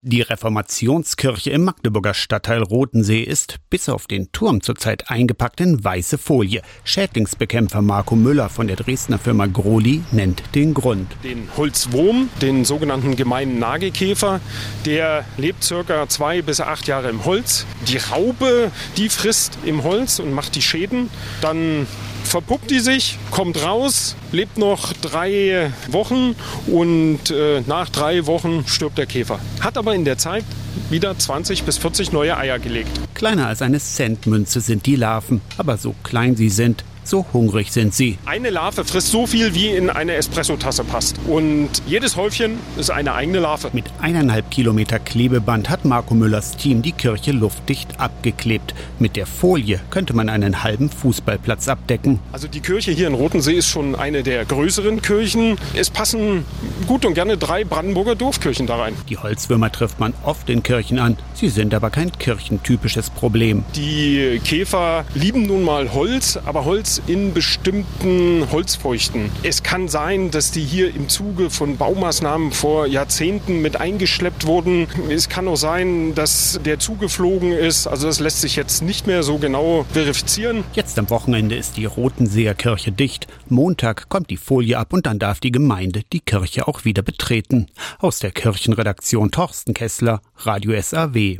Die Reformationskirche im Magdeburger Stadtteil Rothensee ist bis auf den Turm zurzeit eingepackt in weiße Folie. Schädlingsbekämpfer Marco Müller von der Dresdner Firma Groli nennt den Grund. Den Holzwurm, den sogenannten gemeinen Nagelkäfer, der lebt ca. 2 bis 8 Jahre im Holz. Die Raupe, die frisst im Holz und macht die Schäden. Dann verpuppt die sich, kommt raus, lebt noch 3 Wochen und nach 3 Wochen stirbt der Käfer. Hat aber in der Zeit wieder 20 bis 40 neue Eier gelegt. Kleiner als eine Centmünze sind die Larven, aber so klein sie sind, so hungrig sind sie. Eine Larve frisst so viel, wie in eine Espressotasse passt. Und jedes Häufchen ist eine eigene Larve. Mit 1,5 Kilometer Klebeband hat Marco Müllers Team die Kirche luftdicht abgeklebt. Mit der Folie könnte man einen halben Fußballplatz abdecken. Also die Kirche hier in Rothensee ist schon eine der größeren Kirchen. Es passen gut und gerne 3 Brandenburger Dorfkirchen da rein. Die Holzwürmer trifft man oft in Kirchen an. Sie sind aber kein kirchentypisches Problem. Die Käfer lieben nun mal Holz, aber Holz in bestimmten Holzfeuchten. Es kann sein, dass die hier im Zuge von Baumaßnahmen vor Jahrzehnten mit eingeschleppt wurden. Es kann auch sein, dass der zugeflogen ist. Also das lässt sich jetzt nicht mehr so genau verifizieren. Jetzt am Wochenende ist die Rothenseer Kirche dicht. Montag kommt die Folie ab und dann darf die Gemeinde die Kirche auch wieder betreten. Aus der Kirchenredaktion Thorsten Kessler, Radio SAW.